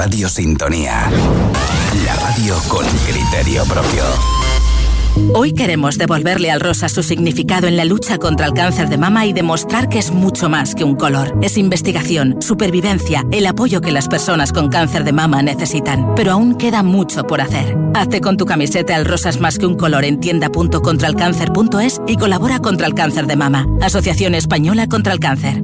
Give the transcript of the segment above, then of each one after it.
Radio Sintonía. La radio con criterio propio. Hoy queremos devolverle al rosa su significado en la lucha contra el cáncer de mama y demostrar que es mucho más que un color. Es investigación, supervivencia, el apoyo que las personas con cáncer de mama necesitan. Pero aún queda mucho por hacer. Hazte con tu camiseta El rosa es más que un color en tienda.contralcáncer.es y colabora contra el cáncer de mama. Asociación Española contra el Cáncer.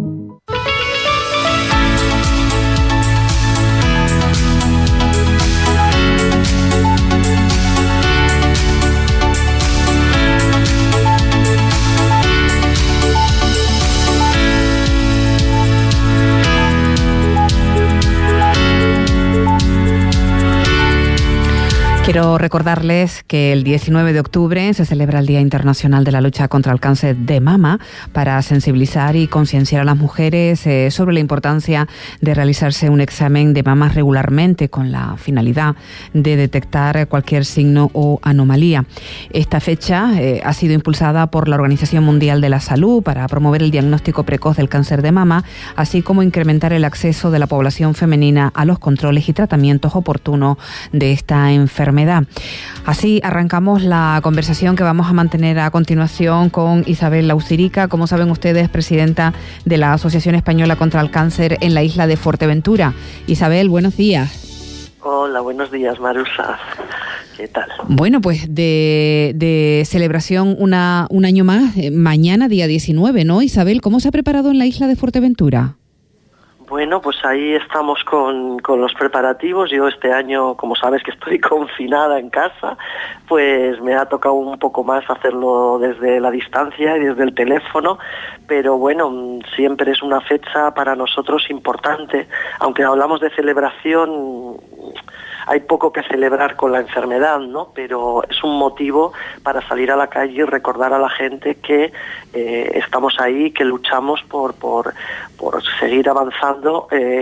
Quiero recordarles que el 19 de octubre se celebra el Día Internacional de la Lucha contra el Cáncer de Mama para sensibilizar y concienciar a las mujeres sobre la importancia de realizarse un examen de mama regularmente con la finalidad de detectar cualquier signo o anomalía. Esta fecha ha sido impulsada por la Organización Mundial de la Salud para promover el diagnóstico precoz del cáncer de mama, así como incrementar el acceso de la población femenina a los controles y tratamientos oportunos de esta enfermedad. Así arrancamos la conversación que vamos a mantener a continuación con Isabel Lausirica, como saben ustedes, presidenta de la Asociación Española contra el Cáncer en la isla de Fuerteventura. Isabel, buenos días. Hola, buenos días, Marusa. ¿Qué tal? Bueno, pues de celebración un año más, mañana día 19, ¿no, Isabel? ¿Cómo se ha preparado en la isla de Fuerteventura? Bueno, pues ahí estamos con los preparativos. Yo este año, como sabes que estoy confinada en casa, pues me ha tocado un poco más hacerlo desde la distancia y desde el teléfono, pero bueno, siempre es una fecha para nosotros importante. Aunque hablamos de celebración, hay poco que celebrar con la enfermedad, ¿no? Pero es un motivo para salir a la calle y recordar a la gente que estamos ahí, que luchamos por seguir avanzando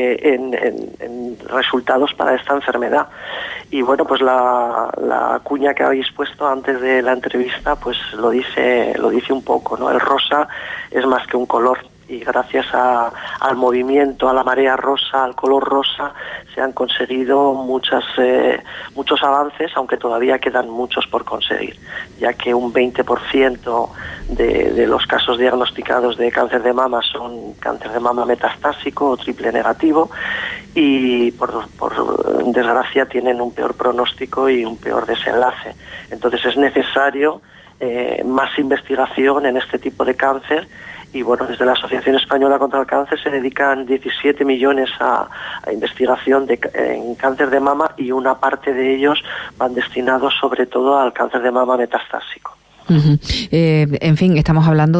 en resultados para esta enfermedad. Y bueno, pues la cuña que habéis puesto antes de la entrevista, pues lo dice un poco, ¿no? El rosa es más que un color. Y gracias al movimiento, a la marea rosa, al color rosa, se han conseguido muchos avances, aunque todavía quedan muchos por conseguir, ya que un 20% de los casos diagnosticados de cáncer de mama son cáncer de mama metastásico o triple negativo, y por desgracia tienen un peor pronóstico y un peor desenlace. Entonces es necesario más investigación en este tipo de cáncer. Y bueno, desde la Asociación Española contra el Cáncer se dedican 17 millones a investigación en cáncer de mama, y una parte de ellos van destinados sobre todo al cáncer de mama metastásico. Uh-huh. En fin, estamos hablando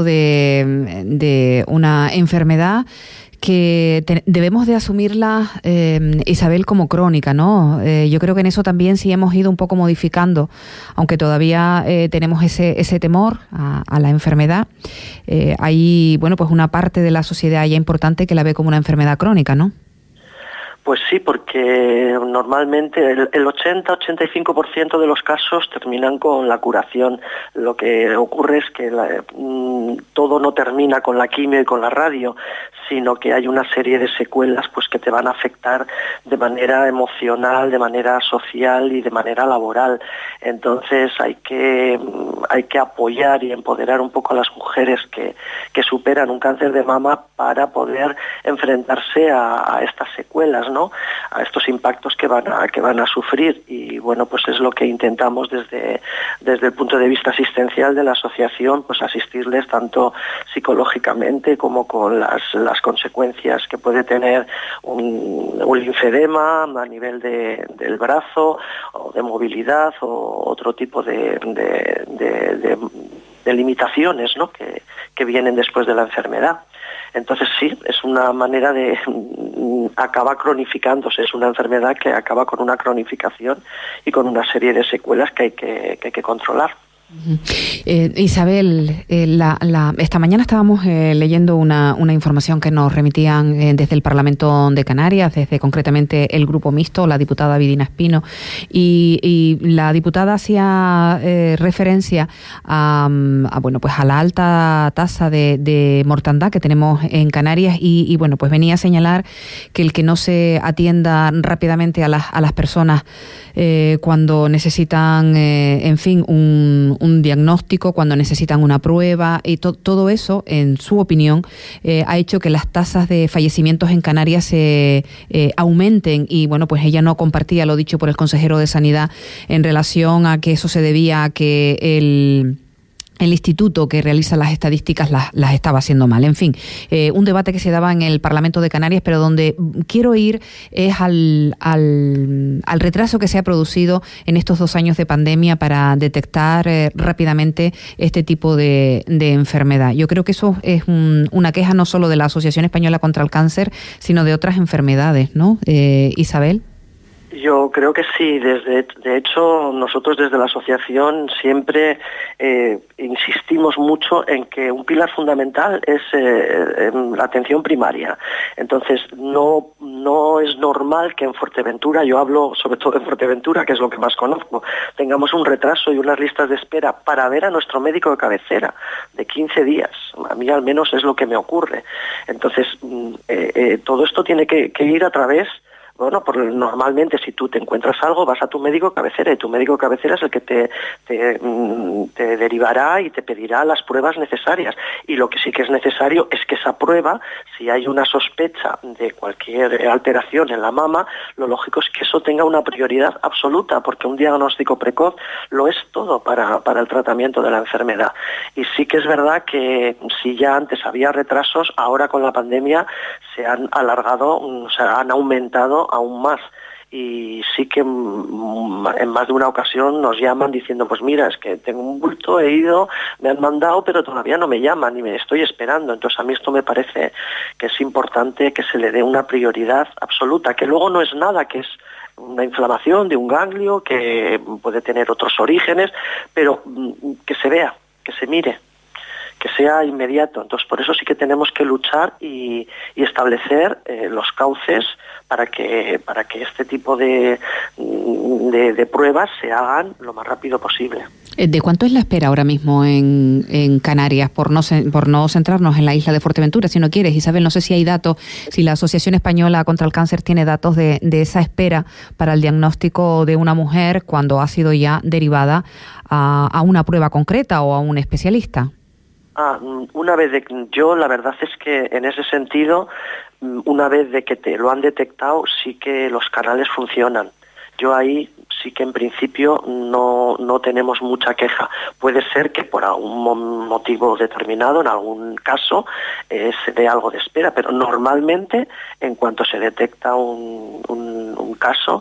de una enfermedad que debemos de asumirla, Isabel, como crónica, ¿no? Yo creo que en eso también sí hemos ido un poco modificando, aunque todavía tenemos ese temor a la enfermedad. Hay, bueno, pues una parte de la sociedad ya importante que la ve como una enfermedad crónica, ¿no? Pues sí, porque normalmente el 80-85% de los casos terminan con la curación. Lo que ocurre es que todo no termina con la quimio y con la radio, sino que hay una serie de secuelas pues que te van a afectar de manera emocional, de manera social y de manera laboral. Entonces hay que apoyar y empoderar un poco a las mujeres que superan un cáncer de mama para poder enfrentarse a estas secuelas, ¿no? A estos impactos que van a sufrir. Y bueno, pues es lo que intentamos desde el punto de vista asistencial de la asociación, pues asistirles tanto psicológicamente como con las consecuencias que puede tener un linfedema a nivel del brazo, o de movilidad, o otro tipo de limitaciones, ¿no? que vienen después de la enfermedad. Entonces sí, es una manera de acaba cronificándose, es una enfermedad que acaba con una cronificación y con una serie de secuelas que hay que controlar. Isabel, esta mañana estábamos leyendo una información que nos remitían desde el Parlamento de Canarias, desde concretamente el Grupo Mixto, la diputada Vidina Espino, y la diputada hacía referencia a la alta tasa de mortandad que tenemos en Canarias y pues venía a señalar que el que no se atienda rápidamente a las personas cuando necesitan, un diagnóstico, cuando necesitan una prueba, y todo eso, en su opinión, ha hecho que las tasas de fallecimientos en Canarias se aumenten. Y pues ella no compartía lo dicho por el consejero de Sanidad en relación a que eso se debía a que el instituto que realiza las estadísticas las estaba haciendo mal. En fin, un debate que se daba en el Parlamento de Canarias, pero donde quiero ir es al retraso que se ha producido en estos 2 años de pandemia para detectar rápidamente este tipo de enfermedad. Yo creo que eso es una queja no solo de la Asociación Española contra el Cáncer, sino de otras enfermedades, ¿no? Isabel. Yo creo que sí. De hecho, nosotros desde la asociación siempre insistimos mucho en que un pilar fundamental es la atención primaria. Entonces, no es normal que en Fuerteventura, yo hablo sobre todo en Fuerteventura, que es lo que más conozco, tengamos un retraso y unas listas de espera para ver a nuestro médico de cabecera de 15 días. A mí al menos es lo que me ocurre. Entonces, todo esto tiene que ir a través... normalmente si tú te encuentras algo vas a tu médico cabecera y tu médico cabecera es el que te derivará y te pedirá las pruebas necesarias. Y lo que sí que es necesario es que esa prueba, si hay una sospecha de cualquier alteración en la mama, lo lógico es que eso tenga una prioridad absoluta, porque un diagnóstico precoz lo es todo para el tratamiento de la enfermedad. Y sí que es verdad que si ya antes había retrasos, ahora con la pandemia se han alargado, han aumentado aún más. Y sí que en más de una ocasión nos llaman diciendo, pues mira, es que tengo un bulto, he ido, me han mandado, pero todavía no me llaman y me estoy esperando. Entonces a mí esto me parece que es importante que se le dé una prioridad absoluta, que luego no es nada, que es una inflamación de un ganglio que puede tener otros orígenes, pero que se vea, que se mire, que sea inmediato. Entonces por eso sí que tenemos que luchar y establecer los cauces para que este tipo de pruebas se hagan lo más rápido posible. ¿De cuánto es la espera ahora mismo en Canarias? Por no centrarnos en la isla de Fuerteventura, si no quieres, Isabel, no sé si hay datos, si la Asociación Española contra el Cáncer tiene datos de esa espera para el diagnóstico de una mujer cuando ha sido ya derivada a una prueba concreta o a un especialista. Yo la verdad es que en ese sentido, una vez de que te lo han detectado, sí que los canales funcionan. Yo ahí sí que en principio no tenemos mucha queja. Puede ser que por algún motivo determinado, en algún caso, se dé algo de espera, pero normalmente en cuanto se detecta un caso,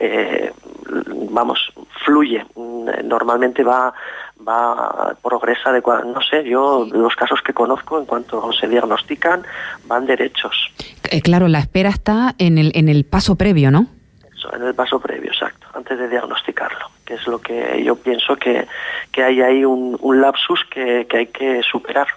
fluye. Normalmente progresa no sé, yo los casos que conozco en cuanto se diagnostican van derechos. Claro, la espera está en el paso previo, ¿no? En el paso previo, exacto, antes de diagnosticarlo, que es lo que yo pienso que hay ahí un lapsus que hay que superar.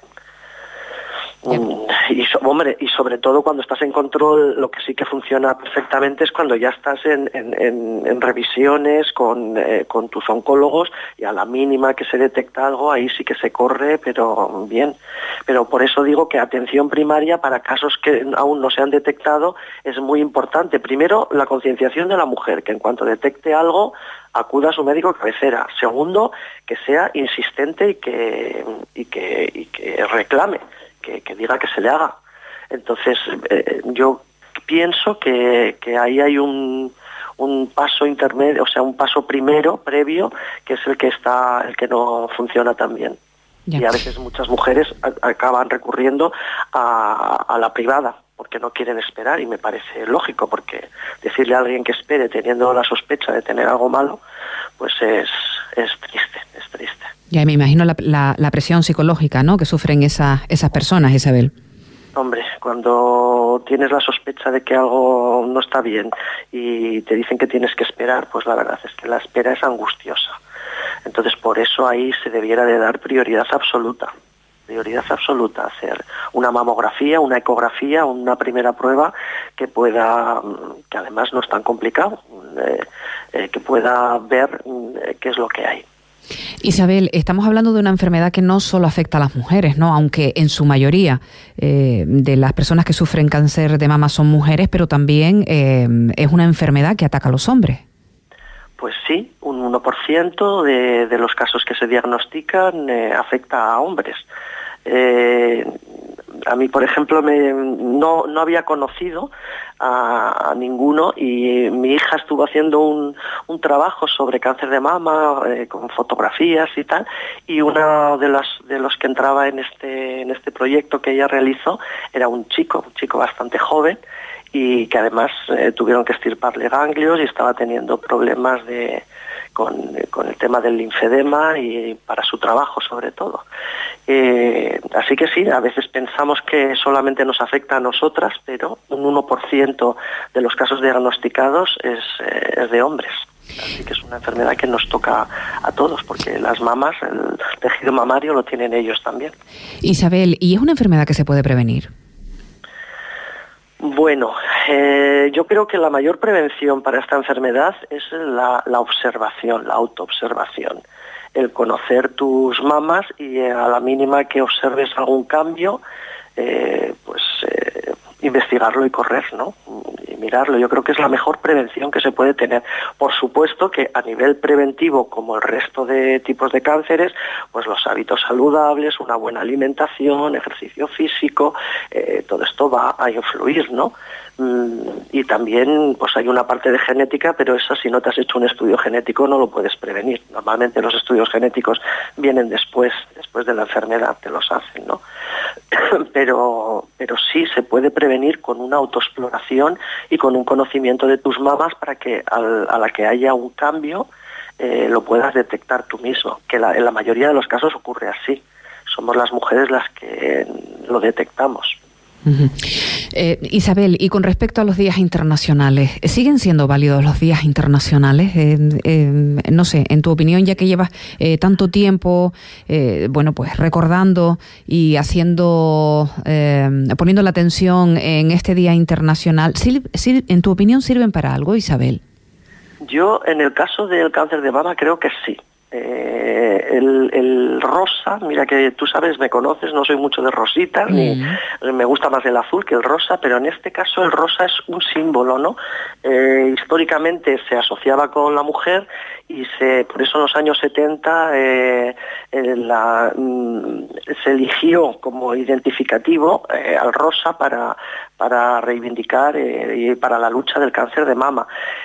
Y sobre todo cuando estás en control, lo que sí que funciona perfectamente es cuando ya estás en revisiones con tus oncólogos, y a la mínima que se detecta algo, ahí sí que se corre, pero bien. Pero por eso digo que atención primaria para casos que aún no se han detectado es muy importante. Primero, la concienciación de la mujer, que en cuanto detecte algo acuda a su médico de cabecera. Segundo, que sea insistente y que reclame, que diga que se le haga. Entonces, yo pienso que ahí hay un paso intermedio, o sea, un paso previo, que es el que no funciona tan bien. Ya. Y a veces muchas mujeres acaban recurriendo a la privada, porque no quieren esperar, y me parece lógico, porque decirle a alguien que espere teniendo la sospecha de tener algo malo, pues es triste. Ya me imagino la presión psicológica, ¿no?, que sufren esas personas, Isabel. Hombre, cuando tienes la sospecha de que algo no está bien y te dicen que tienes que esperar, pues la verdad es que la espera es angustiosa. Entonces, por eso ahí se debiera de dar prioridad absoluta, hacer una mamografía, una ecografía, una primera prueba que además no es tan complicado, que pueda ver qué es lo que hay. Isabel, estamos hablando de una enfermedad que no solo afecta a las mujeres, ¿no? Aunque en su mayoría de las personas que sufren cáncer de mama son mujeres, pero también es una enfermedad que ataca a los hombres. Pues sí, un 1% de los casos que se diagnostican afecta a hombres. A mí, por ejemplo, no había conocido a ninguno, y mi hija estuvo haciendo un trabajo sobre cáncer de mama con fotografías y tal, y uno de los que entraba en este proyecto que ella realizó era un chico bastante joven, y que además tuvieron que extirparle ganglios y estaba teniendo problemas con el tema del linfedema y para su trabajo sobre todo. Así que sí, a veces pensamos que solamente nos afecta a nosotras, pero un 1% de los casos diagnosticados es de hombres. Así que es una enfermedad que nos toca a todos, porque las mamas, el tejido mamario lo tienen ellos también. Isabel, ¿y es una enfermedad que se puede prevenir? Bueno, yo creo que la mayor prevención para esta enfermedad es la observación, la autoobservación. El conocer tus mamas y a la mínima que observes algún cambio, investigarlo y correr, ¿no? Y mirarlo. Yo creo que es la mejor prevención que se puede tener. Por supuesto que a nivel preventivo, como el resto de tipos de cánceres, pues los hábitos saludables, una buena alimentación, ejercicio físico, todo esto va a influir, ¿no? Y también pues hay una parte de genética, pero esa, si no te has hecho un estudio genético, no lo puedes prevenir. Normalmente los estudios genéticos vienen después de la enfermedad, te los hacen, ¿no? Pero sí se puede prevenir con una autoexploración y con un conocimiento de tus mamas, para que a la que haya un cambio lo puedas detectar tú mismo, que en la mayoría de los casos ocurre así. Somos las mujeres las que lo detectamos. Uh-huh. Isabel, y con respecto a los días internacionales, ¿siguen siendo válidos los días internacionales? No sé, en tu opinión, ya que llevas tanto tiempo, pues recordando y poniendo la atención en este Día Internacional, ¿en tu opinión sirven para algo, Isabel? Yo, en el caso del cáncer de mama, creo que sí. El rosa, mira que tú sabes, me conoces, no soy mucho de rositas, ni me gusta más el azul que el rosa, pero en este caso el rosa es un símbolo, ¿no? Históricamente se asociaba con la mujer y por eso en los años 70 se eligió como identificativo al rosa para reivindicar y para la lucha del cáncer de mama.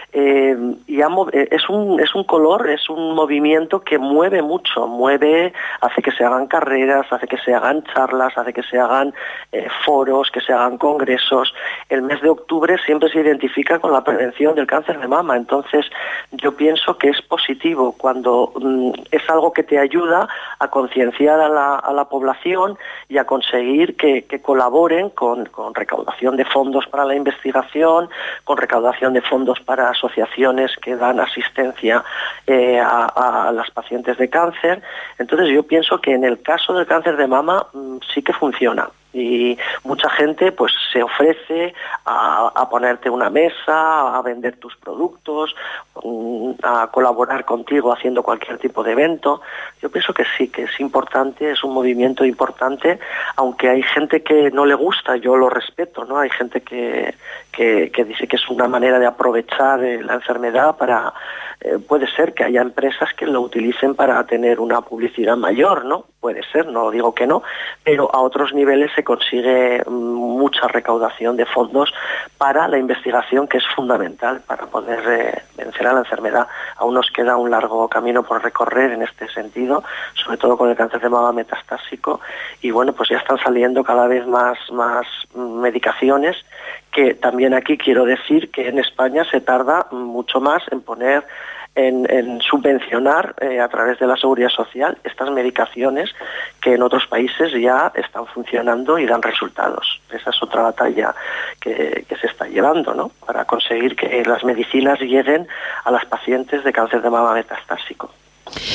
Es un color, es un movimiento que mueve mucho, hace que se hagan carreras, hace que se hagan charlas, hace que se hagan foros, que se hagan congresos. El mes de octubre siempre se identifica con la prevención del cáncer de mama, entonces yo pienso que es positivo cuando es algo que te ayuda a concienciar a la población y a conseguir que colaboren con recaudación de fondos para la investigación, con recaudación de fondos para asociaciones que dan asistencia a las pacientes de cáncer. Entonces yo pienso que en el caso del cáncer de mama sí que funciona. Y mucha gente pues se ofrece a ponerte una mesa, a vender tus productos, a colaborar contigo haciendo cualquier tipo de evento. Yo pienso que sí, que es importante, es un movimiento importante, aunque hay gente que no le gusta, yo lo respeto, ¿no? Hay gente que dice que es una manera de aprovechar la enfermedad para... puede ser que haya empresas que lo utilicen para tener una publicidad mayor, ¿no? Puede ser, no digo que no, pero a otros niveles se consigue mucha recaudación de fondos para la investigación, que es fundamental para poder vencer a la enfermedad. Aún nos queda un largo camino por recorrer en este sentido, sobre todo con el cáncer de mama metastásico, y bueno, pues ya están saliendo cada vez más medicaciones, que también aquí quiero decir que en España se tarda mucho más en poner en subvencionar a través de la Seguridad Social estas medicaciones que en otros países ya están funcionando y dan resultados. Esa es otra batalla que se está llevando, ¿no? Para conseguir que las medicinas lleguen a las pacientes de cáncer de mama metastásico.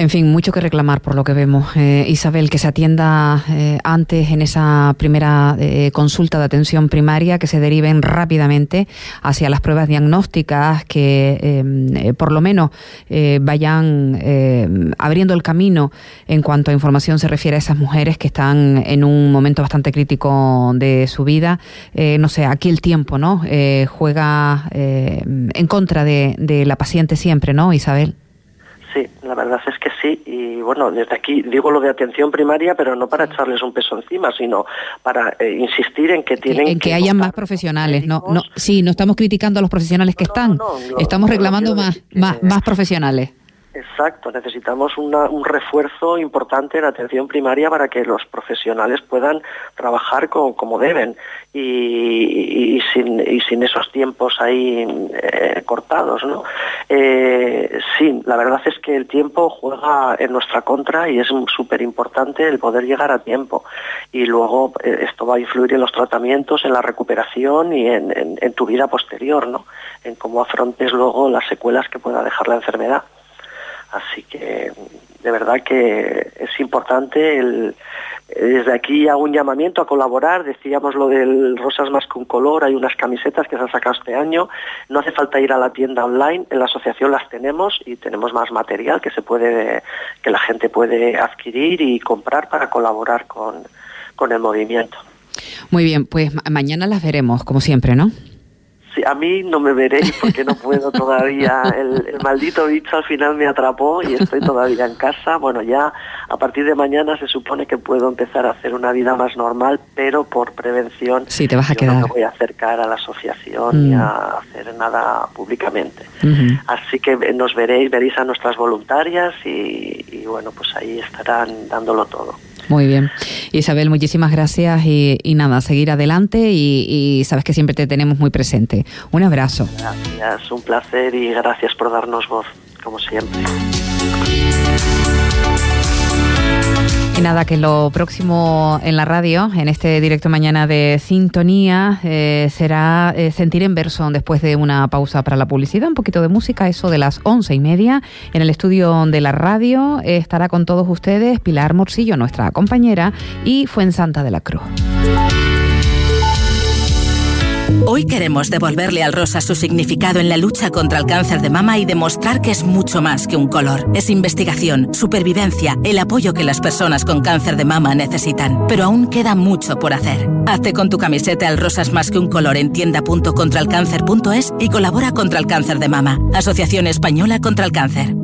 En fin, mucho que reclamar por lo que vemos. Isabel, que se atienda antes en esa primera consulta de atención primaria, que se deriven rápidamente hacia las pruebas diagnósticas, que por lo menos vayan abriendo el camino en cuanto a información se refiere a esas mujeres que están en un momento bastante crítico de su vida. No sé, aquí el tiempo, ¿no? Juega en contra de la paciente siempre, ¿no, Isabel? Sí, la verdad es que sí, y bueno, desde aquí digo lo de atención primaria, pero no para echarles un peso encima, sino para insistir en que tienen que hayan más profesionales. No estamos criticando a los profesionales que están, estamos reclamando más profesionales. Exacto, necesitamos un refuerzo importante en atención primaria para que los profesionales puedan trabajar como deben y sin esos tiempos ahí cortados, ¿no? Sí, la verdad es que el tiempo juega en nuestra contra y es súper importante el poder llegar a tiempo, y luego esto va a influir en los tratamientos, en la recuperación y en tu vida posterior, ¿no? En cómo afrontes luego las secuelas que pueda dejar la enfermedad. Así que de verdad que es importante. Desde aquí hago un llamamiento a colaborar. Decíamos lo del Rosas Más que un Color, hay unas camisetas que se han sacado este año. No hace falta ir a la tienda online, en la asociación las tenemos y tenemos más material que la gente puede adquirir y comprar para colaborar con el movimiento. Muy bien, pues mañana las veremos, como siempre, ¿no? Sí, a mí no me veréis porque no puedo todavía. El maldito bicho al final me atrapó y estoy todavía en casa. Bueno, ya a partir de mañana se supone que puedo empezar a hacer una vida más normal, pero por prevención sí, te vas a quedar. No me voy a acercar a la asociación ni a hacer nada públicamente. Así que veréis a nuestras voluntarias y bueno, pues ahí estarán dándolo todo. Muy bien. Isabel, muchísimas gracias y nada, seguir adelante y sabes que siempre te tenemos muy presente. Un abrazo. Gracias, un placer y gracias por darnos voz, como siempre. Y nada, que lo próximo en la radio, en este directo mañana de Sintonía, será Sentir en Verso, después de una pausa para la publicidad, un poquito de música, eso de las 11:30. En el estudio de la radio estará con todos ustedes Pilar Morcillo, nuestra compañera, y Fuensanta de la Cruz. Hoy queremos devolverle al rosa su significado en la lucha contra el cáncer de mama y demostrar que es mucho más que un color. Es investigación, supervivencia, el apoyo que las personas con cáncer de mama necesitan. Pero aún queda mucho por hacer. Hazte con tu camiseta El rosa es más que un color en tienda.contralcáncer.es y colabora contra el cáncer de mama. Asociación Española contra el Cáncer.